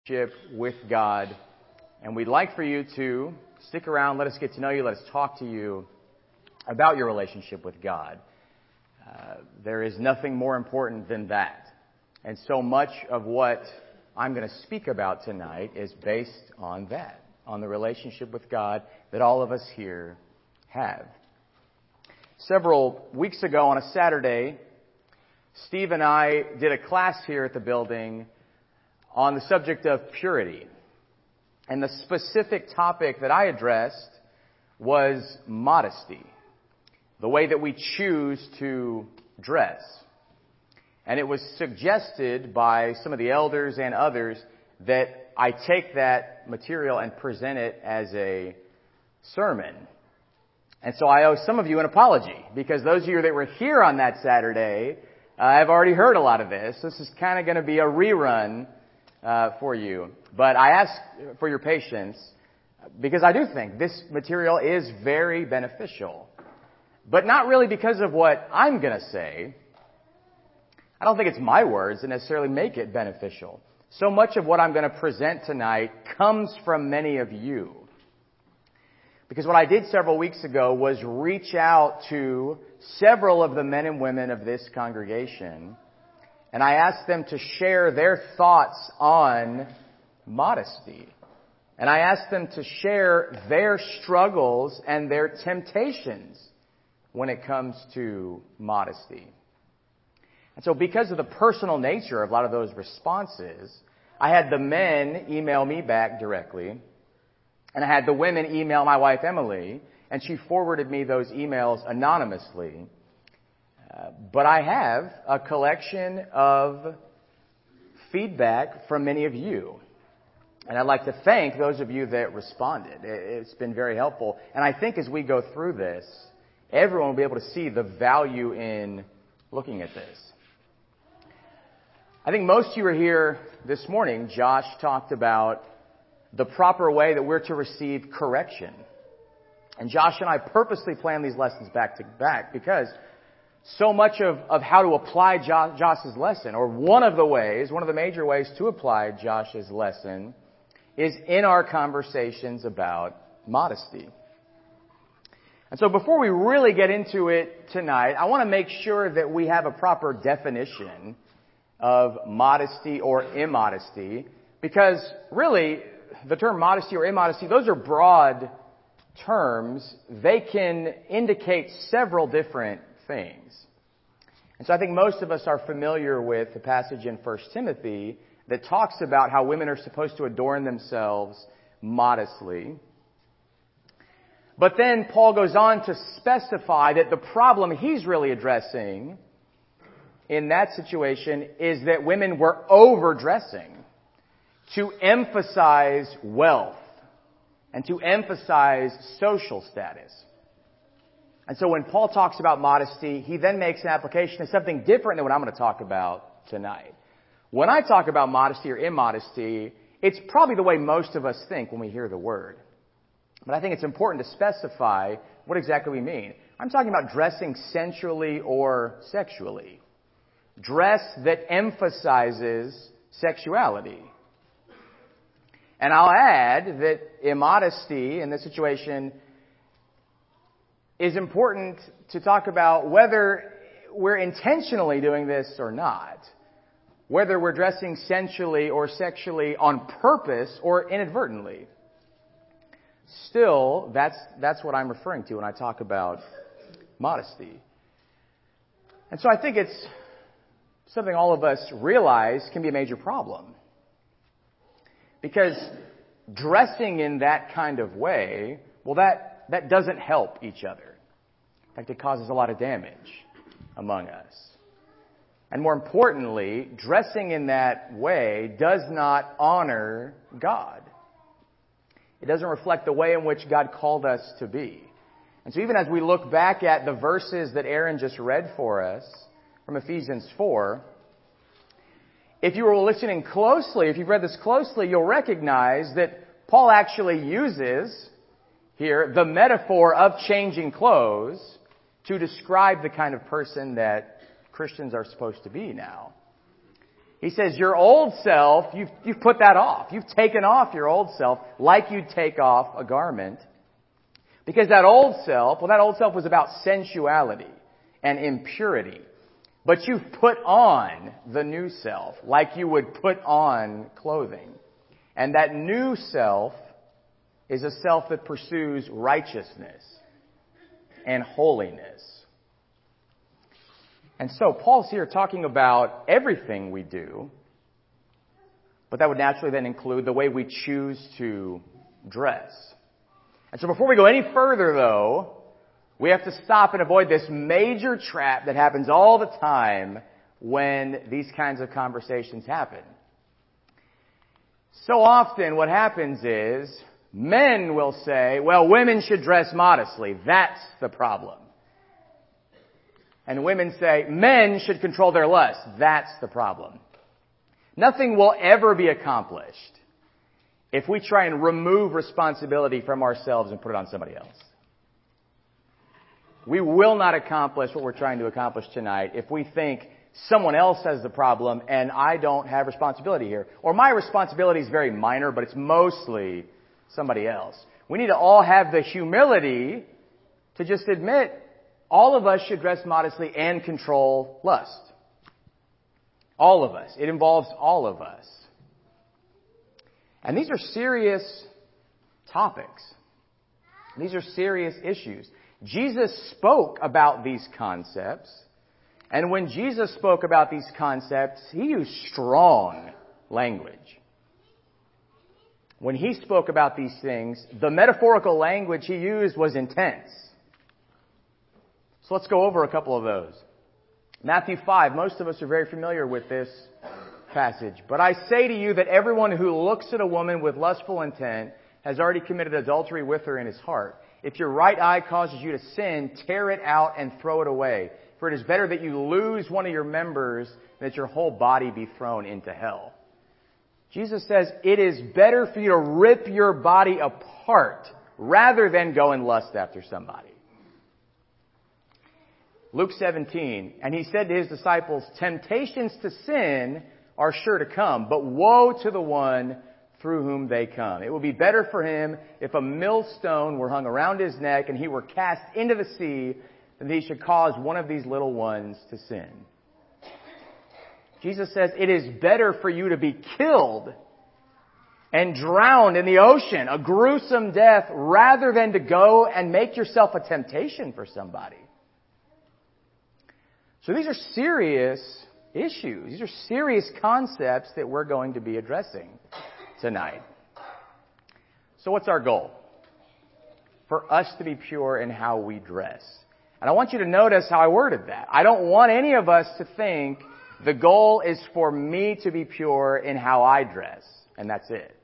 relationship with God. And we'd like for you to stick around, let us get to know you, let us talk to you about your relationship with God. There is nothing more important than that. And so much of what I'm going to speak about tonight is based on that, on the relationship with God that all of us here have. Several weeks ago on a Saturday, Steve and I did a class here at the building on the subject of purity. And the specific topic that I addressed was modesty, the way that we choose to dress. And it was suggested by some of the elders and others that I take that material and present it as a sermon. And so I owe some of you an apology, because those of you that were here on that Saturday have already heard a lot of this. This is kind of going to be a rerun for you. But I ask for your patience, because I do think this material is very beneficial. But not really because of what I'm going to say. I don't think it's my words that necessarily make it beneficial. So much of what I'm going to present tonight comes from many of you. Because what I did several weeks ago was reach out to several of the men and women of this congregation, and I asked them to share their thoughts on modesty. And I asked them to share their struggles and their temptations when it comes to modesty. And so because of the personal nature of a lot of those responses, I had the men email me back directly, and I had the women email my wife Emily, and she forwarded me those emails anonymously. But I have a collection of feedback from many of you. And I'd like to thank those of you that responded. It's been very helpful. And I think as we go through this, everyone will be able to see the value in looking at this. I think most of you are here this morning. Josh talked about the proper way that we're to receive correction. And Josh and I purposely planned these lessons back to back because so much of how to apply Josh's lesson, or one of the major ways to apply Josh's lesson, is in our conversations about modesty. And so before we really get into it tonight, I want to make sure that we have a proper definition of modesty or immodesty, because really the term modesty or immodesty, those are broad terms. They can indicate several different things. And so I think most of us are familiar with the passage in 1 Timothy that talks about how women are supposed to adorn themselves modestly. But then Paul goes on to specify that the problem he's really addressing in that situation is that women were overdressing to emphasize wealth and to emphasize social status. And so when Paul talks about modesty, he then makes an application of something different than what I'm going to talk about tonight. When I talk about modesty or immodesty, it's probably the way most of us think when we hear the word. But I think it's important to specify what exactly we mean. I'm talking about dressing sensually or sexually. Dress that emphasizes sexuality. And I'll add that immodesty in this situation is important to talk about whether we're intentionally doing this or not. Whether we're dressing sensually or sexually on purpose or inadvertently. Still, that's what I'm referring to when I talk about modesty. And so I think it's something all of us realize can be a major problem. Because dressing in that kind of way, well, that doesn't help each other. In fact, it causes a lot of damage among us. And more importantly, dressing in that way does not honor God. It doesn't reflect the way in which God called us to be. And so even as we look back at the verses that Aaron just read for us from Ephesians 4, if you were listening closely, if you've read this closely, you'll recognize that Paul actually uses here the metaphor of changing clothes to describe the kind of person that Christians are supposed to be now. He says, your old self, you've put that off. You've taken off your old self like you'd take off a garment. Because that old self was about sensuality and impurity. But you've put on the new self like you would put on clothing. And that new self is a self that pursues righteousness and holiness. And so Paul's here talking about everything we do, but that would naturally then include the way we choose to dress. And so before we go any further, though, we have to stop and avoid this major trap that happens all the time when these kinds of conversations happen. So often what happens is men will say, well, women should dress modestly. That's the problem. And women say, men should control their lust. That's the problem. Nothing will ever be accomplished if we try and remove responsibility from ourselves and put it on somebody else. We will not accomplish what we're trying to accomplish tonight if we think someone else has the problem and I don't have responsibility here. Or my responsibility is very minor, but it's mostly somebody else. We need to all have the humility to just admit all of us should dress modestly and control lust. All of us. It involves all of us. And these are serious topics. These are serious issues. Jesus spoke about these concepts. And when Jesus spoke about these concepts, he used strong language. When he spoke about these things, the metaphorical language he used was intense. So let's go over a couple of those. Matthew 5, most of us are very familiar with this passage. But I say to you that everyone who looks at a woman with lustful intent has already committed adultery with her in his heart. If your right eye causes you to sin, tear it out and throw it away. For it is better that you lose one of your members than that your whole body be thrown into hell. Jesus says it is better for you to rip your body apart rather than go and lust after somebody. Luke 17, and he said to his disciples, temptations to sin are sure to come, but woe to the one through whom they come. It would be better for him if a millstone were hung around his neck and he were cast into the sea than he should cause one of these little ones to sin. Jesus says it is better for you to be killed and drowned in the ocean, a gruesome death, rather than to go and make yourself a temptation for somebody. So these are serious issues. These are serious concepts that we're going to be addressing tonight. So what's our goal? For us to be pure in how we dress. And I want you to notice how I worded that. I don't want any of us to think the goal is for me to be pure in how I dress, and that's it.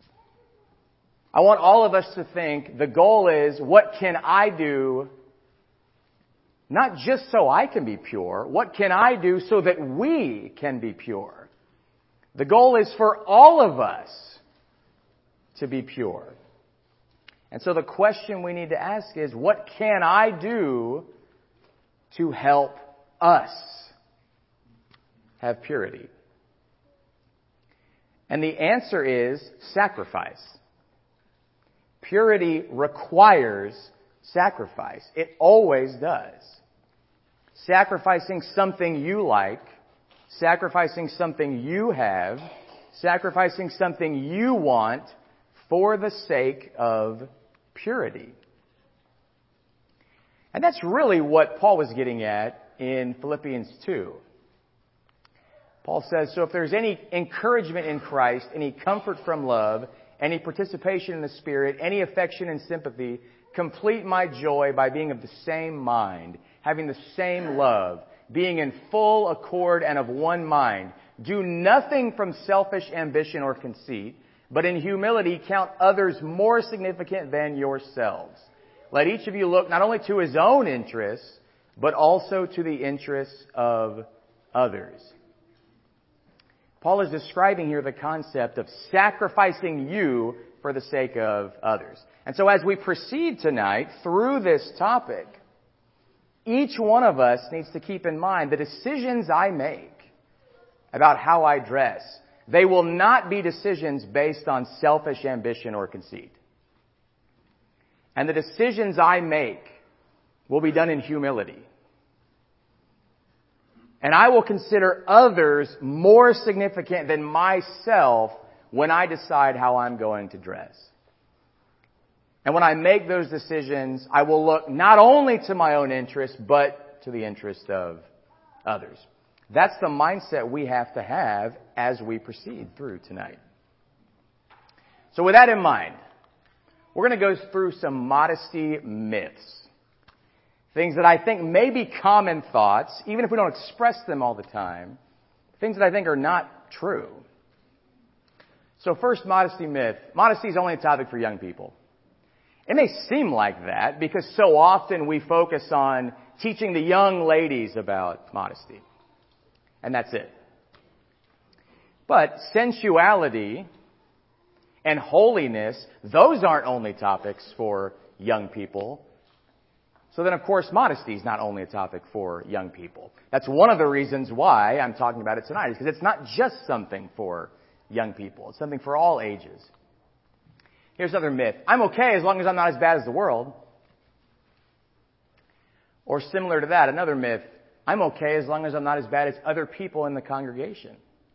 I want all of us to think the goal is, what can I do, not just so I can be pure, what can I do so that we can be pure? The goal is for all of us to be pure. And so the question we need to ask is, what can I do to help us have purity? And the answer is sacrifice. Purity requires sacrifice. It always does. Sacrificing something you like, sacrificing something you have, sacrificing something you want for the sake of purity. And that's really what Paul was getting at in Philippians 2. Paul says, so if there's any encouragement in Christ, any comfort from love, any participation in the Spirit, any affection and sympathy, complete my joy by being of the same mind, having the same love, being in full accord and of one mind. Do nothing from selfish ambition or conceit, but in humility count others more significant than yourselves. Let each of you look not only to his own interests, but also to the interests of others. Paul is describing here the concept of sacrificing you for the sake of others. And so as we proceed tonight through this topic, each one of us needs to keep in mind the decisions I make about how I dress, they will not be decisions based on selfish ambition or conceit. And the decisions I make will be done in humility. And I will consider others more significant than myself when I decide how I'm going to dress. And when I make those decisions, I will look not only to my own interest, but to the interest of others. That's the mindset we have to have as we proceed through tonight. So with that in mind, we're going to go through some modesty myths. Things that I think may be common thoughts, even if we don't express them all the time. Things that I think are not true. So first, modesty myth. Modesty is only a topic for young people. It may seem like that because so often we focus on teaching the young ladies about modesty. And that's it. But sensuality and holiness, those aren't only topics for young people. So then, of course, modesty is not only a topic for young people. That's one of the reasons why I'm talking about it tonight, is because it's not just something for young people. It's something for all ages. Here's another myth. I'm okay as long as I'm not as bad as the world. Or similar to that, another myth. I'm okay as long as I'm not as bad as other people in the congregation.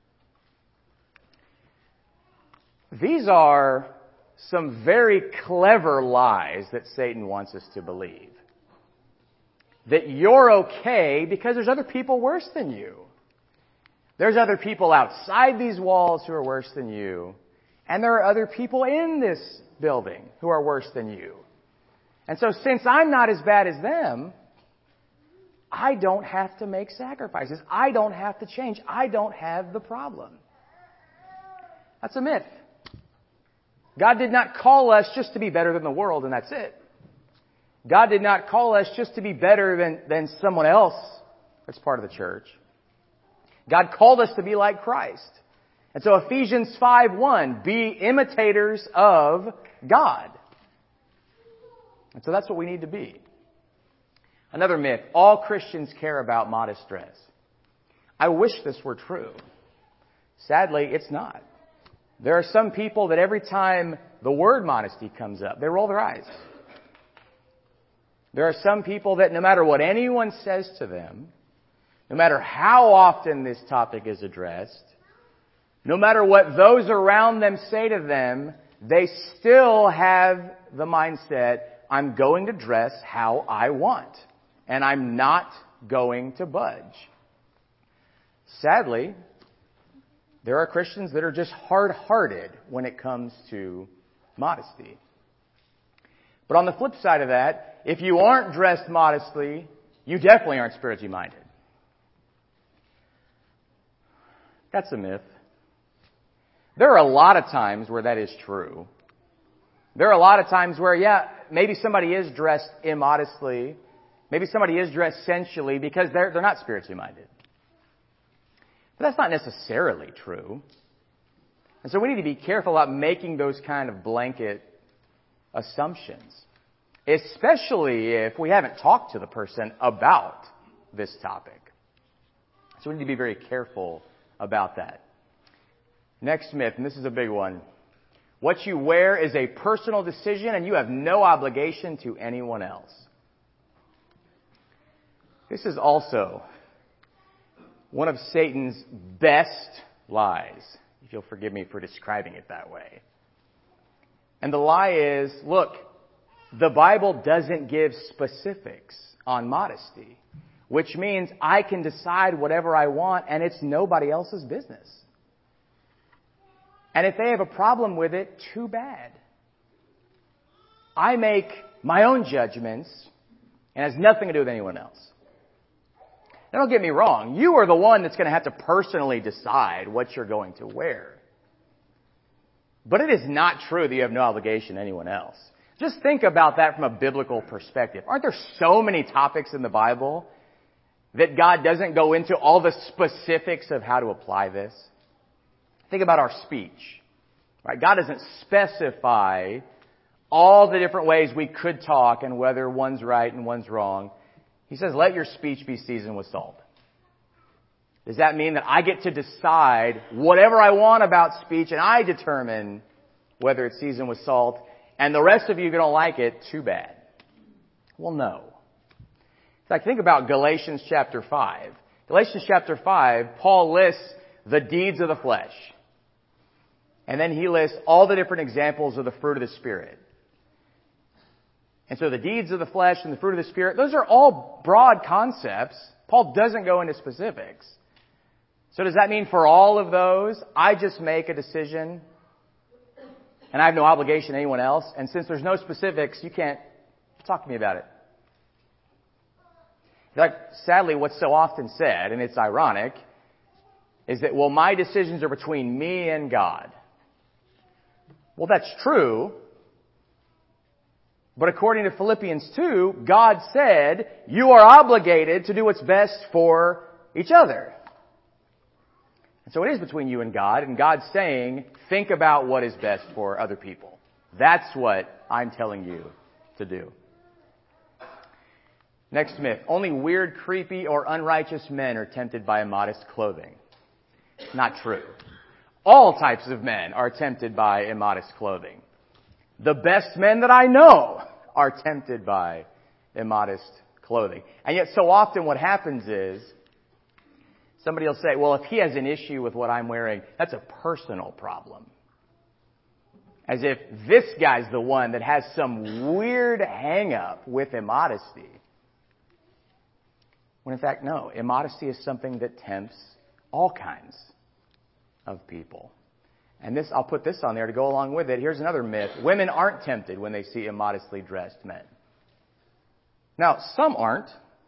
These are some very clever lies that Satan wants us to believe. That you're okay because there's other people worse than you. There's other people outside these walls who are worse than you. And there are other people in this building who are worse than you. And so since I'm not as bad as them, I don't have to make sacrifices. I don't have to change. I don't have the problem. That's a myth. God did not call us just to be better than the world, and that's it. God did not call us just to be better than someone else that's part of the church. God called us to be like Christ. And so Ephesians 5:1, be imitators of God. And so that's what we need to be. Another myth, all Christians care about modest dress. I wish this were true. Sadly, it's not. There are some people that every time the word modesty comes up, they roll their eyes. There are some people that no matter what anyone says to them, no matter how often this topic is addressed, no matter what those around them say to them, they still have the mindset, I'm going to dress how I want, and I'm not going to budge. Sadly, there are Christians that are just hard-hearted when it comes to modesty. But on the flip side of that, if you aren't dressed modestly, you definitely aren't spiritually minded. That's a myth. There are a lot of times where that is true. There are a lot of times where, maybe somebody is dressed immodestly. Maybe somebody is dressed sensually because they're not spiritually minded. But that's not necessarily true. And so we need to be careful about making those kind of blanket assumptions, especially if we haven't talked to the person about this topic. So we need to be very careful about that. Next myth, and this is a big one. What you wear is a personal decision and you have no obligation to anyone else. This is also one of Satan's best lies, if you'll forgive me for describing it that way. And the lie is, look, the Bible doesn't give specifics on modesty, which means I can decide whatever I want and it's nobody else's business. And if they have a problem with it, too bad. I make my own judgments and it has nothing to do with anyone else. Now don't get me wrong, you are the one that's going to have to personally decide what you're going to wear. But it is not true that you have no obligation to anyone else. Just think about that from a biblical perspective. Aren't there so many topics in the Bible that God doesn't go into all the specifics of how to apply this? Think about our speech. Right? God doesn't specify all the different ways we could talk and whether one's right and one's wrong. He says, let your speech be seasoned with salt. Does that mean that I get to decide whatever I want about speech and I determine whether it's seasoned with salt, and the rest of you, if you don't like it, too bad? Well, no. In fact, think about Galatians chapter 5. Galatians chapter 5, Paul lists the deeds of the flesh. And then he lists all the different examples of the fruit of the Spirit. And so the deeds of the flesh and the fruit of the Spirit, those are all broad concepts. Paul doesn't go into specifics. So does that mean for all of those, I just make a decision and I have no obligation to anyone else? And since there's no specifics, you can't talk to me about it. In fact, sadly, what's so often said, and it's ironic, is that, well, my decisions are between me and God. Well, that's true. But according to Philippians 2, God said, you are obligated to do what's best for each other. And so it is between you and God's saying, think about what is best for other people. That's what I'm telling you to do. Next myth. Only weird, creepy, or unrighteous men are tempted by immodest clothing. Not true. All types of men are tempted by immodest clothing. The best men that I know are tempted by immodest clothing. And yet so often what happens is, somebody will say, well, if he has an issue with what I'm wearing, that's a personal problem. As if this guy's the one that has some weird hang-up with immodesty. When in fact, no. Immodesty is something that tempts all kinds of people. And this, I'll put this on there to go along with it. Here's another myth. Women aren't tempted when they see immodestly dressed men. Now, some aren't.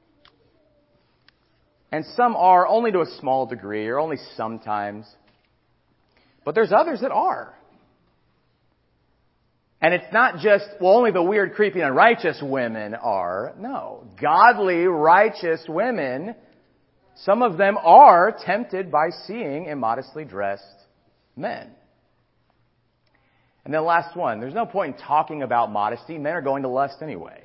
And some are only to a small degree or only sometimes. But there's others that are. And it's not just, well, only the weird, creepy, and unrighteous women are. No. Godly, righteous women, some of them are tempted by seeing immodestly dressed men. And then last one. There's no point in talking about modesty. Men are going to lust anyway.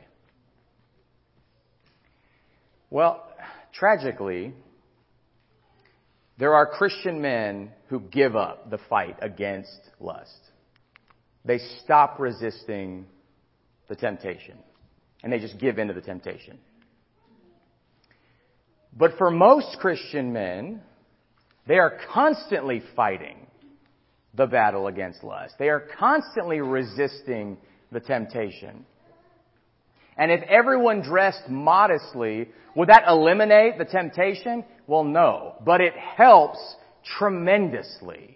Well, tragically, there are Christian men who give up the fight against lust. They stop resisting the temptation. And they just give in to the temptation. But for most Christian men, they are constantly fighting the battle against lust. They are constantly resisting the temptation. And if everyone dressed modestly, would that eliminate the temptation? Well, no. But it helps tremendously.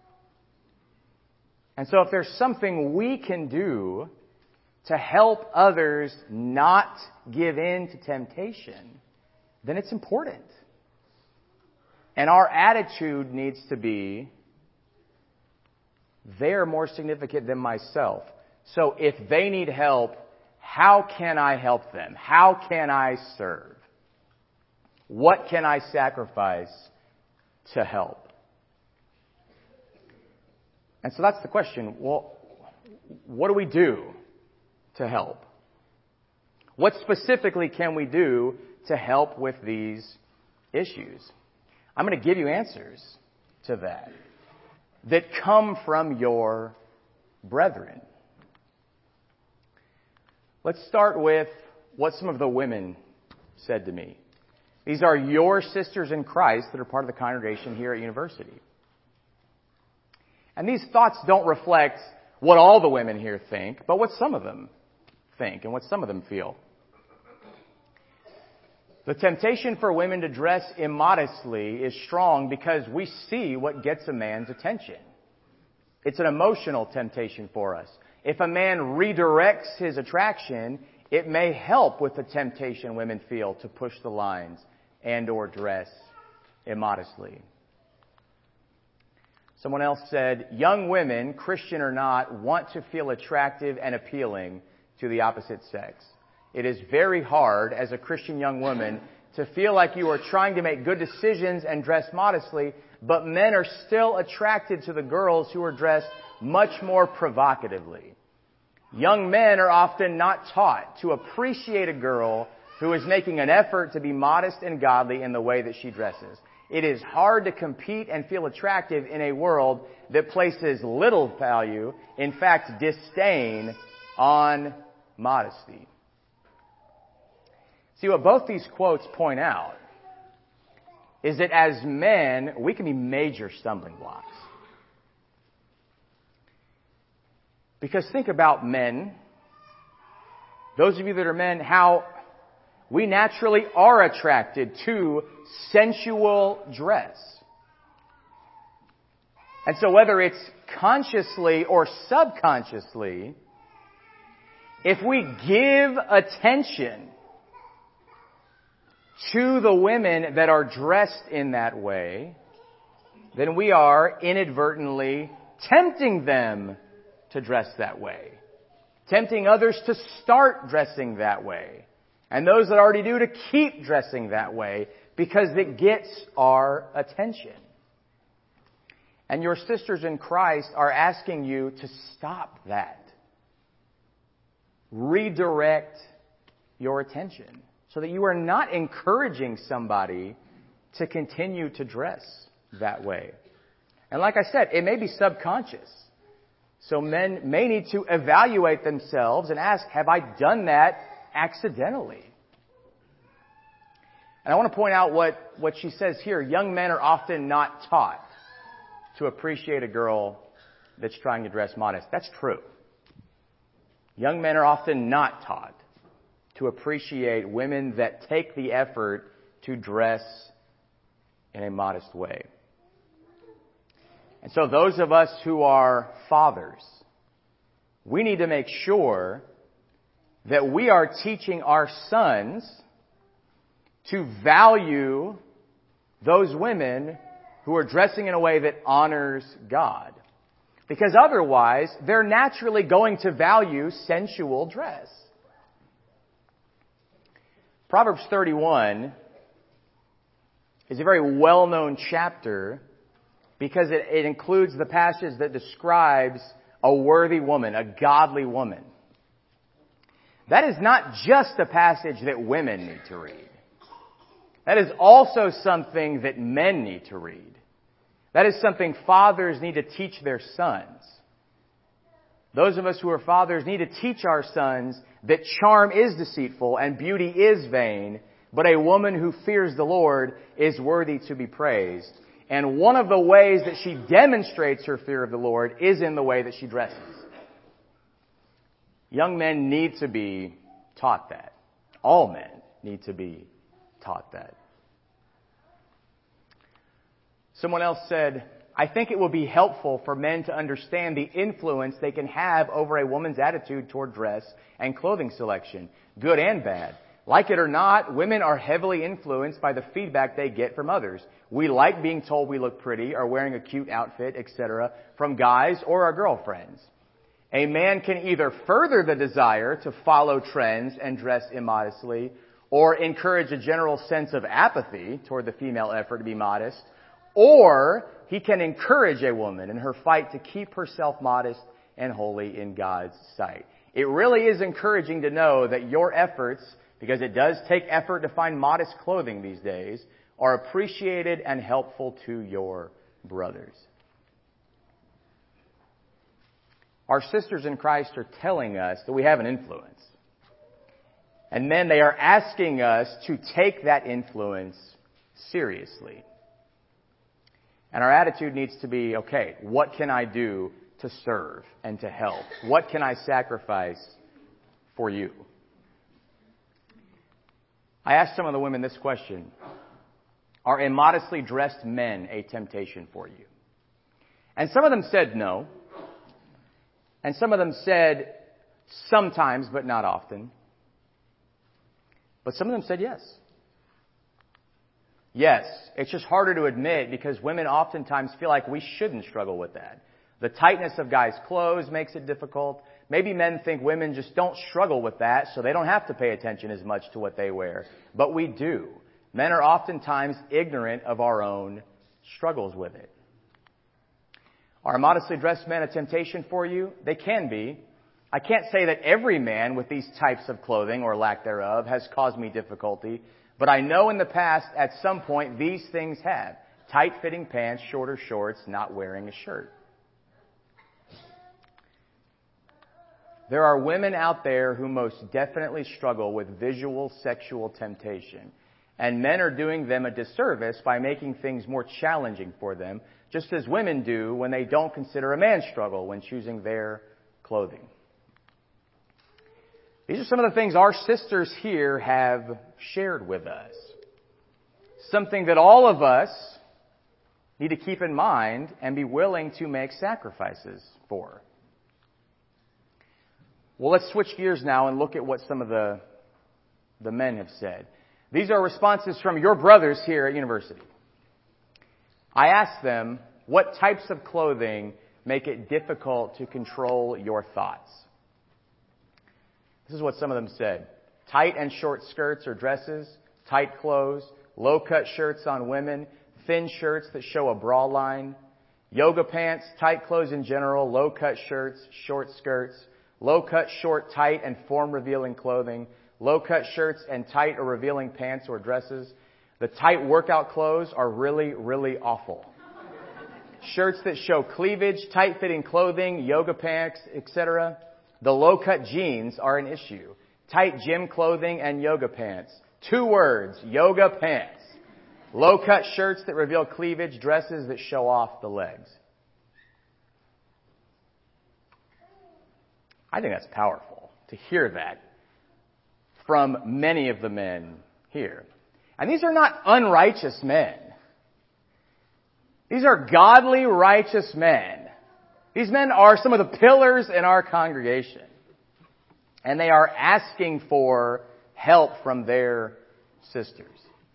And so if there's something we can do to help others not give in to temptation, then it's important. And our attitude needs to be, they are more significant than myself. So if they need help, how can I help them? How can I serve? What can I sacrifice to help? And so that's the question. Well, what do we do to help? What specifically can we do to help with these issues? I'm going to give you answers to that come from your brethren. Let's start with what some of the women said to me. These are your sisters in Christ that are part of the congregation here at University. And these thoughts don't reflect what all the women here think, but what some of them think and what some of them feel. The temptation for women to dress immodestly is strong because we see what gets a man's attention. It's an emotional temptation for us. If a man redirects his attraction, it may help with the temptation women feel to push the lines and or dress immodestly. Someone else said, young women, Christian or not, want to feel attractive and appealing to the opposite sex. It is very hard as a Christian young woman to feel like you are trying to make good decisions and dress modestly, but men are still attracted to the girls who are dressed much more provocatively. Young men are often not taught to appreciate a girl who is making an effort to be modest and godly in the way that she dresses. It is hard to compete and feel attractive in a world that places little value, in fact, disdain, on modesty. See, what both these quotes point out is that as men, we can be major stumbling blocks. Because think about men, those of you that are men, how we naturally are attracted to sensual dress. And so whether it's consciously or subconsciously, if we give attention to the women that are dressed in that way, then we are inadvertently tempting them to dress that way. Tempting others to start dressing that way. And those that already do to keep dressing that way because it gets our attention. And your sisters in Christ are asking you to stop that. Redirect your attention so that you are not encouraging somebody to continue to dress that way. And like I said, it may be subconscious. So men may need to evaluate themselves and ask, have I done that accidentally? And I want to point out what she says here. Young men are often not taught to appreciate a girl that's trying to dress modest. That's true. Young men are often not taught to appreciate women that take the effort to dress in a modest way. And so those of us who are fathers, we need to make sure that we are teaching our sons to value those women who are dressing in a way that honors God. Because otherwise, they're naturally going to value sensual dress. Proverbs 31 is a very well-known chapter because it includes the passage that describes a worthy woman, a godly woman. That is not just a passage that women need to read. That is also something that men need to read. That is something fathers need to teach their sons. Those of us who are fathers need to teach our sons that charm is deceitful and beauty is vain, but a woman who fears the Lord is worthy to be praised. And one of the ways that she demonstrates her fear of the Lord is in the way that she dresses. Young men need to be taught that. All men need to be taught that. Someone else said, I think it will be helpful for men to understand the influence they can have over a woman's attitude toward dress and clothing selection, good and bad. Like it or not, women are heavily influenced by the feedback they get from others. We like being told we look pretty or wearing a cute outfit, etc., from guys or our girlfriends. A man can either further the desire to follow trends and dress immodestly, or encourage a general sense of apathy toward the female effort to be modest, or he can encourage a woman in her fight to keep herself modest and holy in God's sight. It really is encouraging to know that your efforts, because it does take effort to find modest clothing these days, are appreciated and helpful to your brothers. Our sisters in Christ are telling us that we have an influence. And men, they are asking us to take that influence seriously. And our attitude needs to be, okay, what can I do to serve and to help? What can I sacrifice for you? I asked some of the women this question. Are immodestly dressed men a temptation for you? And some of them said no. And some of them said sometimes, but not often. But some of them said yes. Yes, it's just harder to admit because women oftentimes feel like we shouldn't struggle with that. The tightness of guys' clothes makes it difficult. Maybe men think women just don't struggle with that, so they don't have to pay attention as much to what they wear. But we do. Men are oftentimes ignorant of our own struggles with it. Are modestly dressed men a temptation for you? They can be. I can't say that every man with these types of clothing or lack thereof has caused me difficulty, but I know in the past at some point these things have. tight-fitting pants, shorter shorts, not wearing a shirt. There are women out there who most definitely struggle with visual sexual temptation, and men are doing them a disservice by making things more challenging for them, just as women do when they don't consider a man's struggle when choosing their clothing. These are some of the things our sisters here have shared with us. Something that all of us need to keep in mind and be willing to make sacrifices for. Well, let's switch gears now and look at what some of the men have said. These are responses from your brothers here at university. I asked them, what types of clothing make it difficult to control your thoughts? This is what some of them said. Tight and short skirts or dresses, tight clothes, low-cut shirts on women, thin shirts that show a bra line, yoga pants, tight clothes in general, low-cut shirts, short skirts, low-cut, short, tight, and form-revealing clothing, low-cut shirts and tight or revealing pants or dresses. The tight workout clothes are really, really awful. Shirts that show cleavage, tight-fitting clothing, yoga pants, etc. The low-cut jeans are an issue. Tight gym clothing and yoga pants. 2 words, yoga pants. Low-cut shirts that reveal cleavage, dresses that show off the legs. I think that's powerful to hear that from many of the men here. And these are not unrighteous men. These are godly, righteous men. These men are some of the pillars in our congregation. And they are asking for help from their sisters.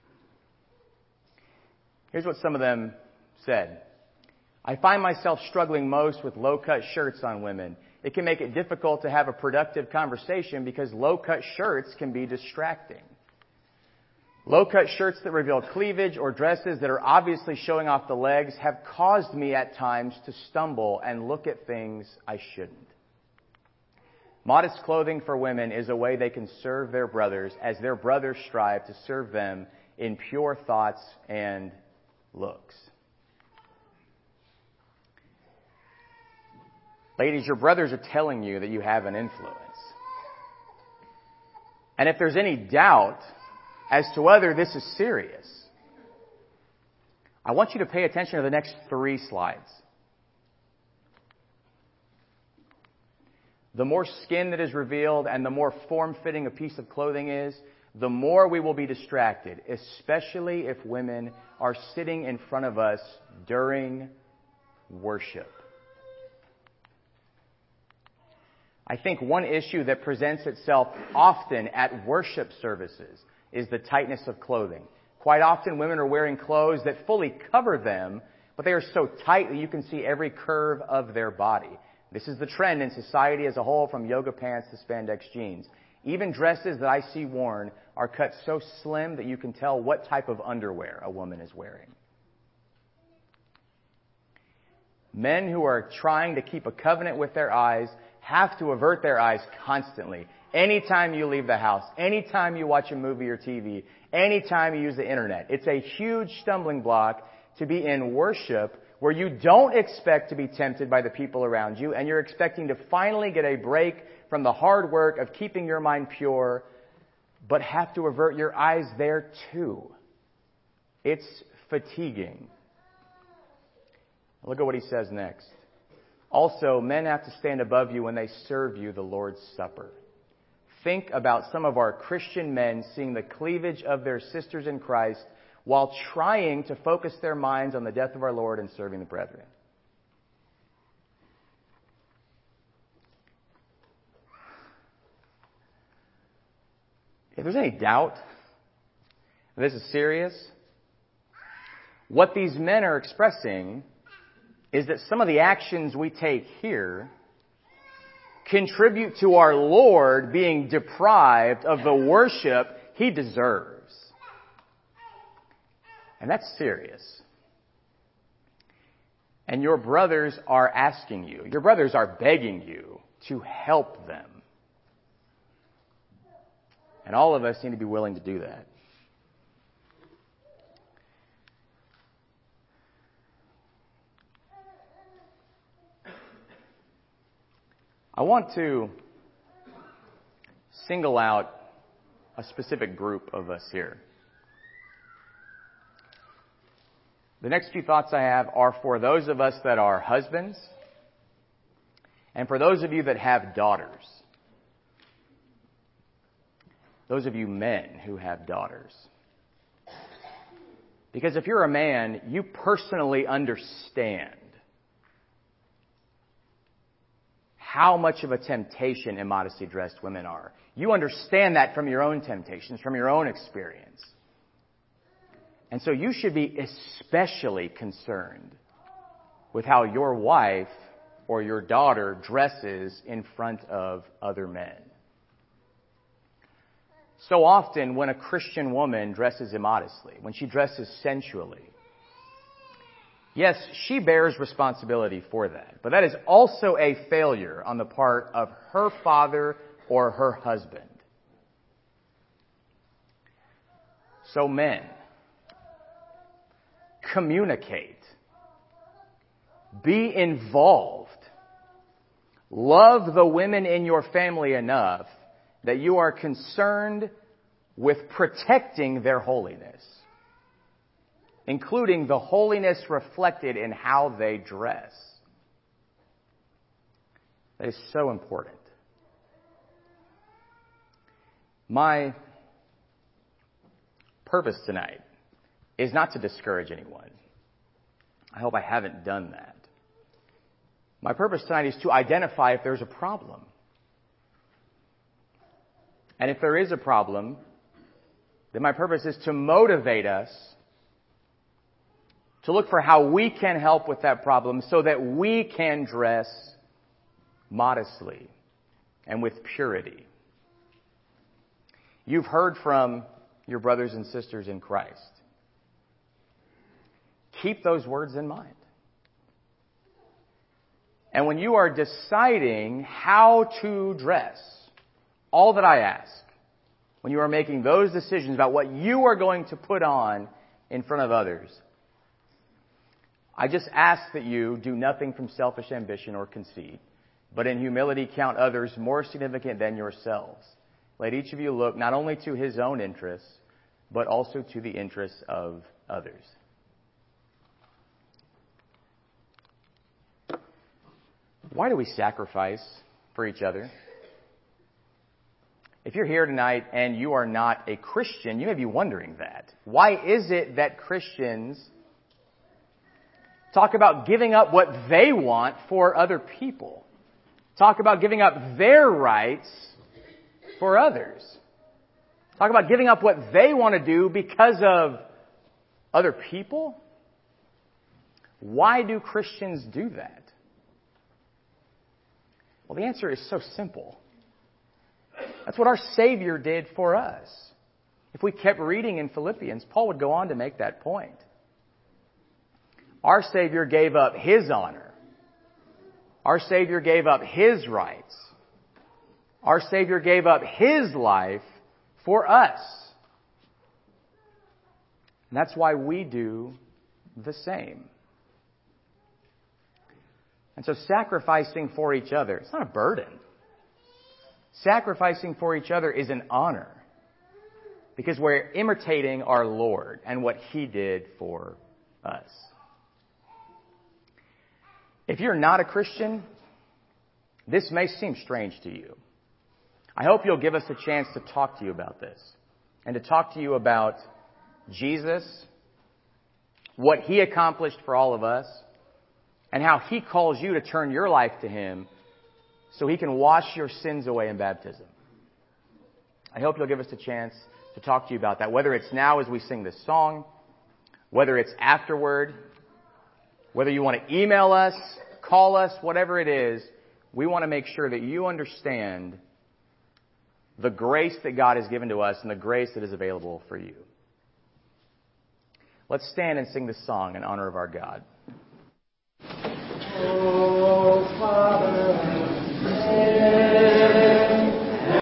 Here's what some of them said. I find myself struggling most with low-cut shirts on women. It can make it difficult to have a productive conversation because low-cut shirts can be distracting. Low-cut shirts that reveal cleavage or dresses that are obviously showing off the legs have caused me at times to stumble and look at things I shouldn't. Modest clothing for women is a way they can serve their brothers as their brothers strive to serve them in pure thoughts and looks. Ladies, your brothers are telling you that you have an influence. And if there's any doubt as to whether this is serious, I want you to pay attention to the next 3 slides. The more skin that is revealed and the more form-fitting a piece of clothing is, the more we will be distracted, especially if women are sitting in front of us during worship. I think one issue that presents itself often at worship services is the tightness of clothing. Quite often women are wearing clothes that fully cover them, but they are so tight that you can see every curve of their body. This is the trend in society as a whole, from yoga pants to spandex jeans. Even dresses that I see worn are cut so slim that you can tell what type of underwear a woman is wearing. Men who are trying to keep a covenant with their eyes have to avert their eyes constantly. Anytime you leave the house, anytime you watch a movie or TV, anytime you use the internet. It's a huge stumbling block to be in worship where you don't expect to be tempted by the people around you, and you're expecting to finally get a break from the hard work of keeping your mind pure, but have to avert your eyes there too. It's fatiguing. Look at what he says next. Also, men have to stand above you when they serve you the Lord's Supper. Think about some of our Christian men seeing the cleavage of their sisters in Christ while trying to focus their minds on the death of our Lord and serving the brethren. If there's any doubt that this is serious, what these men are expressing is that some of the actions we take here contribute to our Lord being deprived of the worship He deserves. And that's serious. And your brothers are asking you, your brothers are begging you to help them. And all of us need to be willing to do that. I want to single out a specific group of us here. The next few thoughts I have are for those of us that are husbands and for those of you that have daughters. Those of you men who have daughters. Because if you're a man, you personally understand how much of a temptation immodestly dressed women are. You understand that from your own temptations, from your own experience. And so you should be especially concerned with how your wife or your daughter dresses in front of other men. So often when a Christian woman dresses immodestly, when she dresses sensually, yes, she bears responsibility for that. But that is also a failure on the part of her father or her husband. So men, communicate. Be involved. Love the women in your family enough that you are concerned with protecting their holiness, including the holiness reflected in how they dress. That is so important. My purpose tonight is not to discourage anyone. I hope I haven't done that. My purpose tonight is to identify if there's a problem. And if there is a problem, then my purpose is to motivate us to look for how we can help with that problem so that we can dress modestly and with purity. You've heard from your brothers and sisters in Christ. Keep those words in mind. And when you are deciding how to dress, all that I ask, when you are making those decisions about what you are going to put on in front of others, I just ask that you do nothing from selfish ambition or conceit, but in humility count others more significant than yourselves. Let each of you look not only to his own interests, but also to the interests of others. Why do we sacrifice for each other? If you're here tonight and you are not a Christian, you may be wondering that. Why is it that Christians talk about giving up what they want for other people? Talk about giving up their rights for others. Talk about giving up what they want to do because of other people? Why do Christians do that? Well, the answer is so simple. That's what our Savior did for us. If we kept reading in Philippians, Paul would go on to make that point. Our Savior gave up His honor. Our Savior gave up His rights. Our Savior gave up His life for us. And that's why we do the same. And so sacrificing for each other, it's not a burden. Sacrificing for each other is an honor because we're imitating our Lord and what He did for us. If you're not a Christian, this may seem strange to you. I hope you'll give us a chance to talk to you about this and to talk to you about Jesus, what He accomplished for all of us, and how He calls you to turn your life to Him so He can wash your sins away in baptism. I hope you'll give us a chance to talk to you about that, whether it's now as we sing this song, whether it's afterward, whether you want to email us, call us, whatever it is. We want to make sure that you understand the grace that God has given to us and the grace that is available for you. Let's stand and sing this song in honor of our God. Oh, Father.